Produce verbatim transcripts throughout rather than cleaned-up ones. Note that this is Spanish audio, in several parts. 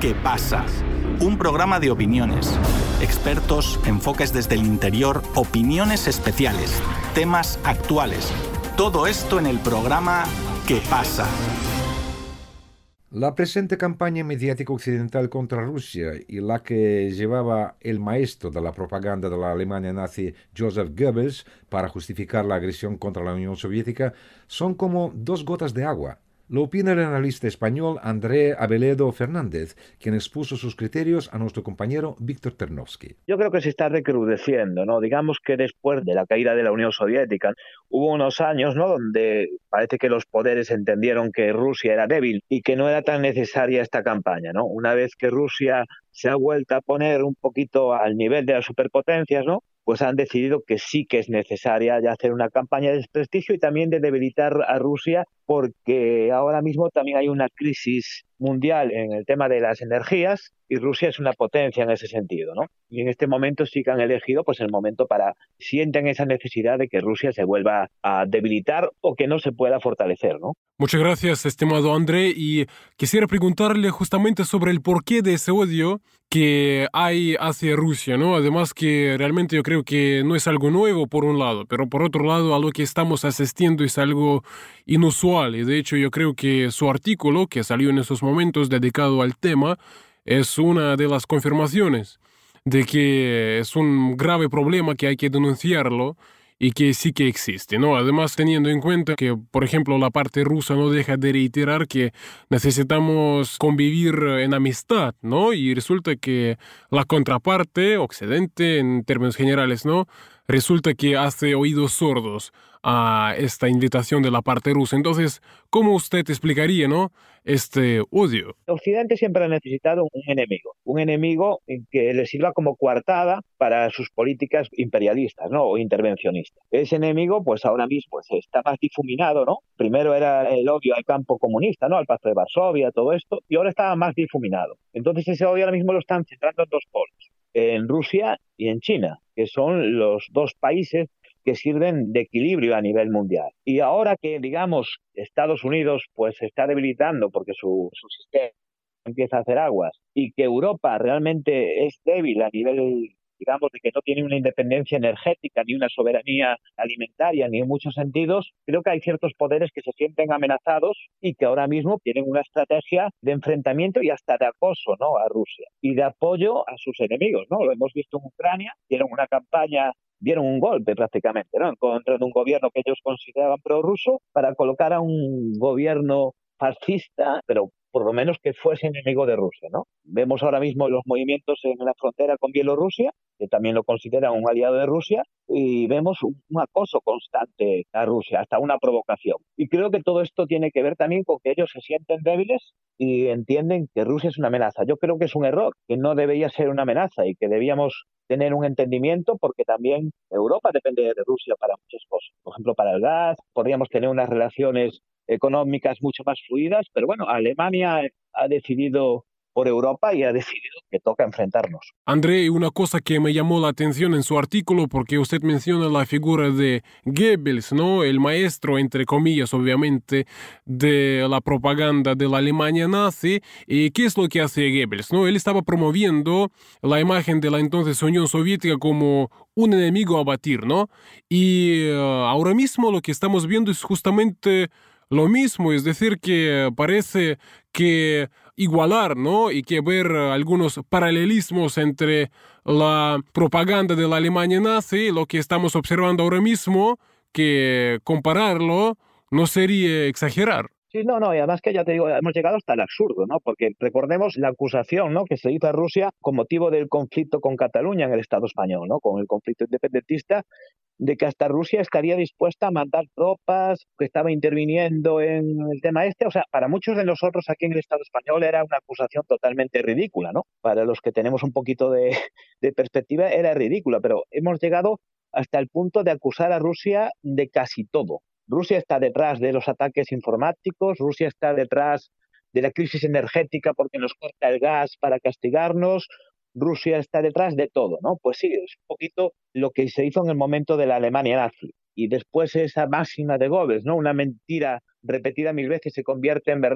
¿Qué pasa? Un programa de opiniones, expertos, enfoques desde el interior, opiniones especiales, temas actuales. Todo esto en el programa ¿Qué pasa? La presente campaña mediática occidental contra Rusia y la que llevaba el maestro de la propaganda de la Alemania nazi Joseph Goebbels para justificar la agresión contra la Unión Soviética son como dos gotas de agua. Lo opina el analista español André Abeledo Fernández, quien expuso sus criterios a nuestro compañero Víctor Ternovsky. Yo creo que se está recrudeciendo, ¿no? Digamos que después de la caída de la Unión Soviética hubo unos años, ¿no?, donde parece que los poderes entendieron que Rusia era débil y que no era tan necesaria esta campaña, ¿no? Una vez que Rusia se ha vuelto a poner un poquito al nivel de las superpotencias, ¿no?, pues han decidido que sí que es necesaria ya hacer una campaña de desprestigio y también de debilitar a Rusia, porque ahora mismo también hay una crisis mundial en el tema de las energías y Rusia es una potencia en ese sentido, ¿no? Y en este momento sí que han elegido pues el momento para, sienten esa necesidad de que Rusia se vuelva a debilitar o que no se pueda fortalecer, ¿no? Muchas gracias, estimado André, y quisiera preguntarle justamente sobre el porqué de ese odio que hay hacia Rusia, ¿no? Además que realmente yo creo que no es algo nuevo por un lado, pero por otro lado a lo que estamos asistiendo es algo inusual, y de hecho yo creo que su artículo, que salió en esos momentos dedicado al tema, es una de las confirmaciones de que es un grave problema que hay que denunciarlo y que sí que existe, ¿no? Además, teniendo en cuenta que, por ejemplo, la parte rusa no deja de reiterar que necesitamos convivir en amistad, ¿no? Y resulta que la contraparte, Occidente, en términos generales, ¿no?, resulta que hace oídos sordos a esta invitación de la parte rusa. Entonces, ¿cómo usted explicaría, ¿no?, este odio? Occidente siempre ha necesitado un enemigo, un enemigo que le sirva como coartada para sus políticas imperialistas, ¿no?, o intervencionistas. Ese enemigo, pues ahora mismo pues, está más difuminado, ¿no? Primero era el odio al campo comunista, ¿no?, al Pacto de Varsovia, todo esto, y ahora está más difuminado. Entonces ese odio ahora mismo lo están centrando en dos polos, en Rusia y en China, que son los dos países que sirven de equilibrio a nivel mundial. Y ahora que, digamos, Estados Unidos pues se está debilitando porque su, su sistema empieza a hacer aguas y que Europa realmente es débil a nivel, digamos, de que no tiene una independencia energética ni una soberanía alimentaria ni en muchos sentidos, creo que hay ciertos poderes que se sienten amenazados y que ahora mismo tienen una estrategia de enfrentamiento y hasta de acoso, ¿no?, a Rusia y de apoyo a sus enemigos, ¿no? Lo hemos visto en Ucrania, dieron una campaña, dieron un golpe prácticamente, ¿no?, en contra de un gobierno que ellos consideraban prorruso para colocar a un gobierno fascista, pero por lo menos que fuese enemigo de Rusia, ¿no? Vemos ahora mismo los movimientos en la frontera con Bielorrusia, que también lo consideran un aliado de Rusia, y vemos un, un acoso constante a Rusia, hasta una provocación. Y creo que todo esto tiene que ver también con que ellos se sienten débiles y entienden que Rusia es una amenaza. Yo creo que es un error, que no debería ser una amenaza y que debíamos tener un entendimiento porque también Europa depende de Rusia para muchas cosas. Por ejemplo, para el gas, podríamos tener unas relaciones económicas mucho más fluidas, pero bueno, Alemania ha decidido por Europa y ha decidido que toca enfrentarnos. André, una cosa que me llamó la atención en su artículo, porque usted menciona la figura de Goebbels, ¿no?, el maestro, entre comillas, obviamente, de la propaganda de la Alemania nazi. ¿Y qué es lo que hace Goebbels, ¿no? Él estaba promoviendo la imagen de la entonces Unión Soviética como un enemigo a batir, ¿no? Y uh, ahora mismo lo que estamos viendo es justamente lo mismo, es decir, que parece que igualar, ¿no?, y que ver algunos paralelismos entre la propaganda de la Alemania nazi y lo que estamos observando ahora mismo, que compararlo no sería exagerar. Sí, no, no, y además que ya te digo, hemos llegado hasta el absurdo, ¿no? Porque recordemos la acusación, ¿no?, que se hizo a Rusia con motivo del conflicto con Cataluña en el Estado español, ¿no?, con el conflicto independentista, de que hasta Rusia estaría dispuesta a mandar tropas, que estaba interviniendo en el tema este. O sea, para muchos de nosotros aquí en el Estado español era una acusación totalmente ridícula, ¿no? Para los que tenemos un poquito de, de perspectiva era ridícula, pero hemos llegado hasta el punto de acusar a Rusia de casi todo. Rusia está detrás de los ataques informáticos, Rusia está detrás de la crisis energética porque nos corta el gas para castigarnos, Rusia está detrás de todo, ¿no? Pues sí, es un poquito lo que se hizo en el momento de la Alemania nazi. Y después esa máxima de Goebbels, ¿no?, una mentira repetida mil veces se convierte en verdad.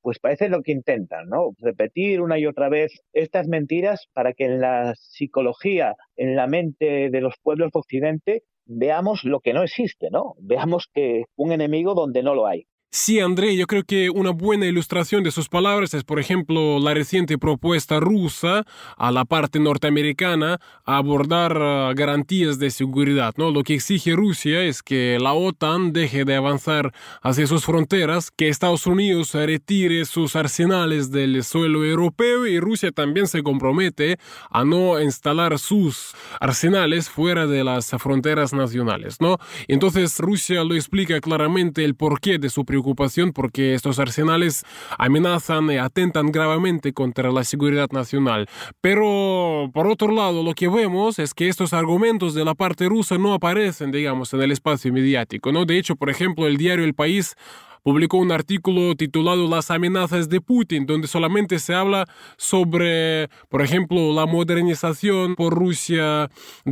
pues parece lo que intentan, ¿no? Repetir una y otra vez estas mentiras para que en la psicología, en la mente de los pueblos de Occidente, veamos lo que no existe, ¿no? Veamos que un enemigo donde no lo hay. Sí, André, yo creo que una buena ilustración de sus palabras es, por ejemplo, la reciente propuesta rusa a la parte norteamericana a abordar uh, garantías de seguridad, ¿no? Lo que exige Rusia es que la OTAN deje de avanzar hacia sus fronteras, que Estados Unidos retire sus arsenales del suelo europeo y Rusia también se compromete a no instalar sus arsenales fuera de las fronteras nacionales, ¿no? Entonces Rusia lo explica claramente el porqué de su preocupación preocupación porque estos arsenales amenazan y atentan gravemente contra la seguridad nacional. Pero, por otro lado, lo que vemos es que estos argumentos de la parte rusa no aparecen, digamos, en el espacio mediático, ¿no? De hecho, por ejemplo, el diario El País publicó un artículo titulado Las amenazas de Putin, donde solamente se habla sobre, por ejemplo, la modernización por Rusia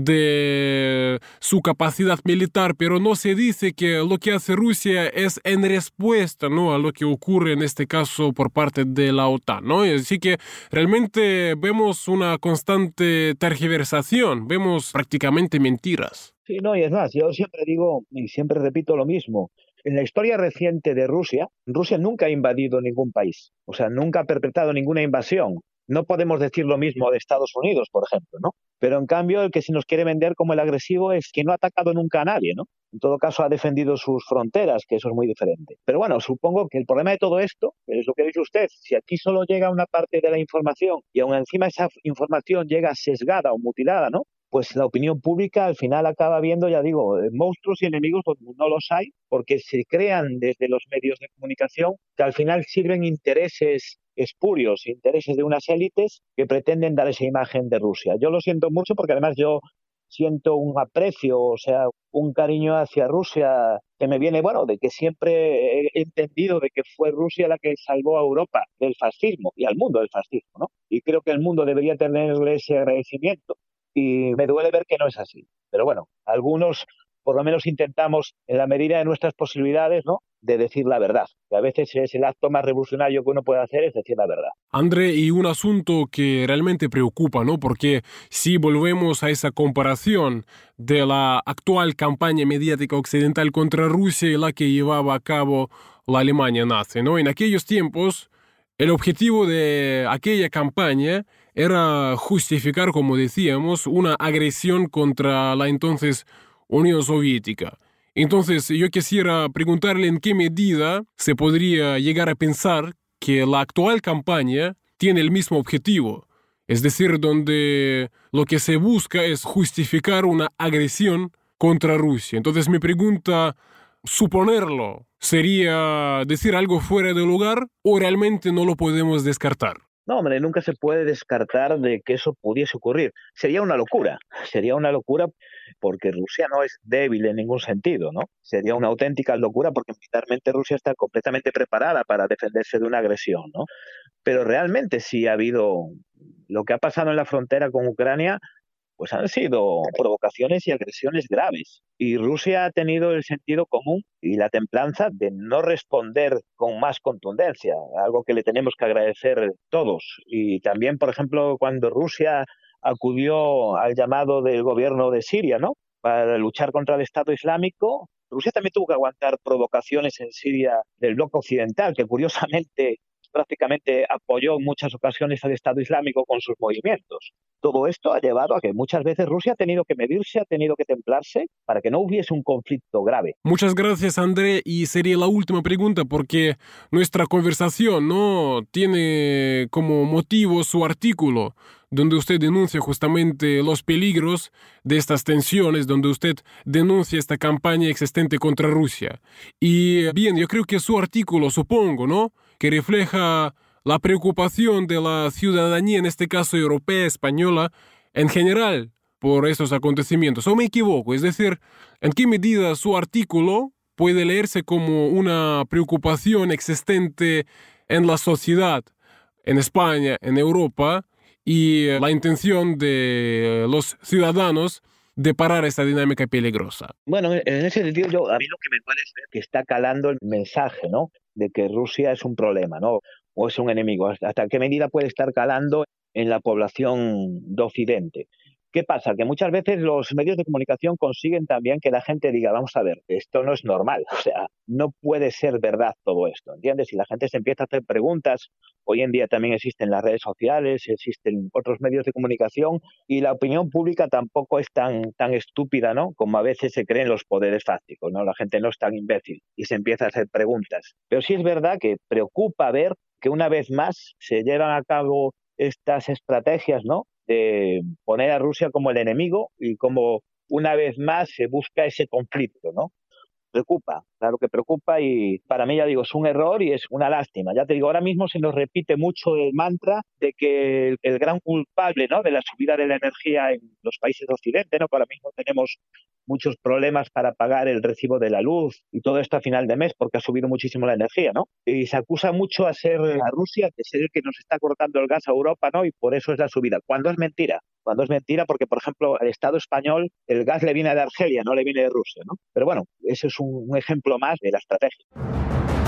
de su capacidad militar, pero no se dice que lo que hace Rusia es en respuesta, ¿no?, a lo que ocurre en este caso por parte de la OTAN, ¿no? Así que realmente vemos una constante tergiversación, vemos prácticamente mentiras. Sí, no, y es más, yo siempre digo y siempre repito lo mismo. En la historia reciente de Rusia, Rusia nunca ha invadido ningún país, o sea, nunca ha perpetrado ninguna invasión. No podemos decir lo mismo de Estados Unidos, por ejemplo, ¿no? Pero en cambio, el que se nos quiere vender como el agresivo es que no ha atacado nunca a nadie, ¿no? En todo caso, ha defendido sus fronteras, que eso es muy diferente. Pero bueno, supongo que el problema de todo esto es lo que dice usted. Si aquí solo llega una parte de la información y aún encima esa información llega sesgada o mutilada, ¿no?, pues la opinión pública al final acaba viendo, ya digo, monstruos y enemigos donde no los hay, porque se crean desde los medios de comunicación que al final sirven intereses espurios, intereses de unas élites que pretenden dar esa imagen de Rusia. Yo lo siento mucho porque además yo siento un aprecio, o sea, un cariño hacia Rusia que me viene, bueno, de que siempre he entendido de que fue Rusia la que salvó a Europa del fascismo y al mundo del fascismo, ¿no? Y creo que el mundo debería tenerle ese agradecimiento. Y me duele ver que no es así. Pero bueno, algunos por lo menos intentamos, en la medida de nuestras posibilidades, ¿no?, de decir la verdad. Que a veces es el acto más revolucionario que uno puede hacer, es decir la verdad. André, y un asunto que realmente preocupa, ¿no? Porque si volvemos a esa comparación de la actual campaña mediática occidental contra Rusia y la que llevaba a cabo la Alemania nazi, ¿no? En aquellos tiempos, el objetivo de aquella campaña era justificar, como decíamos, una agresión contra la entonces Unión Soviética. Entonces, yo quisiera preguntarle en qué medida se podría llegar a pensar que la actual campaña tiene el mismo objetivo, es decir, donde lo que se busca es justificar una agresión contra Rusia. Entonces, mi pregunta, ¿suponerlo sería decir algo fuera de lugar o realmente no lo podemos descartar? No, hombre, nunca se puede descartar de que eso pudiese ocurrir. Sería una locura, sería una locura porque Rusia no es débil en ningún sentido, ¿no? Sería una auténtica locura porque militarmente Rusia está completamente preparada para defenderse de una agresión, ¿no? Pero realmente sí ha habido lo que ha pasado en la frontera con Ucrania, pues han sido provocaciones y agresiones graves. Y Rusia ha tenido el sentido común y la templanza de no responder con más contundencia, algo que le tenemos que agradecer todos. Y también, por ejemplo, cuando Rusia acudió al llamado del gobierno de Siria, ¿no?, para luchar contra el Estado Islámico, Rusia también tuvo que aguantar provocaciones en Siria del bloque occidental, que curiosamente prácticamente apoyó en muchas ocasiones al Estado Islámico con sus movimientos. Todo esto ha llevado a que muchas veces Rusia ha tenido que medirse, ha tenido que templarse para que no hubiese un conflicto grave. Muchas gracias, André, y sería la última pregunta porque nuestra conversación no tiene como motivo su artículo donde usted denuncia justamente los peligros de estas tensiones, donde usted denuncia esta campaña existente contra Rusia. Y bien, yo creo que su artículo, supongo, ¿no?, que refleja la preocupación de la ciudadanía, en este caso europea, española, en general, por estos acontecimientos. ¿O me equivoco? Es decir, ¿en qué medida su artículo puede leerse como una preocupación existente en la sociedad, en España, en Europa, y la intención de los ciudadanos de parar esta dinámica peligrosa? Bueno, en ese sentido, yo, a mí lo que me parece es que está calando el mensaje, ¿no?, de que Rusia es un problema, ¿no? o es un enemigo? ¿Hasta qué medida puede estar calando en la población de Occidente? ¿Qué pasa? Que muchas veces los medios de comunicación consiguen también que la gente diga, vamos a ver, esto no es normal, o sea, no puede ser verdad todo esto, ¿entiendes? Y la gente se empieza a hacer preguntas. Hoy en día también existen las redes sociales, existen otros medios de comunicación y la opinión pública tampoco es tan, tan estúpida, ¿no? Como a veces se creen los poderes fácticos, ¿no? La gente no es tan imbécil y se empieza a hacer preguntas. Pero sí es verdad que preocupa ver que una vez más se llevan a cabo estas estrategias, ¿no?, de poner a Rusia como el enemigo y como una vez más se busca ese conflicto, ¿no? Preocupa, claro que preocupa y para mí, ya digo, es un error y es una lástima. Ya te digo, ahora mismo se nos repite mucho el mantra de que el, el gran culpable, ¿no?, de la subida de la energía en los países de Occidente, ¿no?, que ahora mismo tenemos muchos problemas para pagar el recibo de la luz y todo esto a final de mes porque ha subido muchísimo la energía, ¿no? Y se acusa mucho a ser a Rusia de ser el que nos está cortando el gas a Europa, ¿no? Y por eso es la subida. Cuando es mentira. Cuando es mentira porque, por ejemplo, al Estado español el gas le viene de Argelia, no le viene de Rusia, ¿no? Pero bueno, ese es un, un ejemplo más de la estrategia.